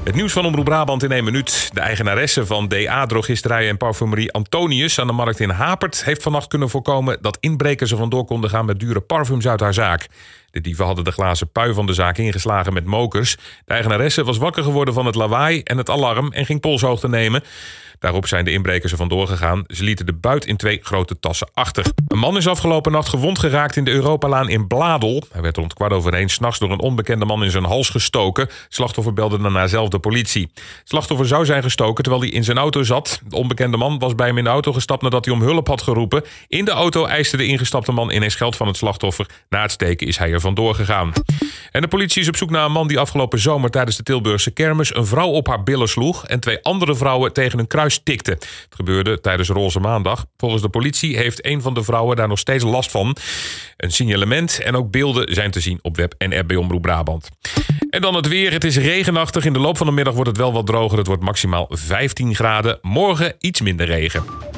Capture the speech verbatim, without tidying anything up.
Het nieuws van Omroep Brabant in één minuut. De eigenaresse van D A-drogisterij en parfumerie Antonius aan de markt in Hapert heeft vannacht kunnen voorkomen dat inbrekers er vandoor konden gaan met dure parfums uit haar zaak. De dieven hadden de glazen pui van de zaak ingeslagen met mokers. De eigenaresse was wakker geworden van het lawaai en het alarm en ging polshoogte nemen. Daarop zijn de inbrekers er vandoor gegaan. Ze lieten de buit in twee grote tassen achter. Een man is afgelopen nacht gewond geraakt in de Europalaan in Bladel. Hij werd rond kwart over één 's nachts door een onbekende man in zijn hals gestoken. Slachtoffer belde daarna zelf de politie. Slachtoffer zou zijn gestoken terwijl hij in zijn auto zat. De onbekende man was bij hem in de auto gestapt nadat hij om hulp had geroepen. In de auto eiste de ingestapte man ineens geld van het slachtoffer. Na het steken is hij er vandoor gegaan. En de politie is op zoek naar een man die afgelopen zomer tijdens de Tilburgse kermis een vrouw op haar billen sloeg en twee andere vrouwen tegen een kruis tikte. Het gebeurde tijdens Roze Maandag. Volgens de politie heeft een van de vrouwen daar nog steeds last van. Een signalement en ook beelden zijn te zien op web en app bij Omroep Brabant. En dan het weer. Het is regenachtig. In de loop van de middag wordt het wel wat droger. Het wordt maximaal vijftien graden. Morgen iets minder regen.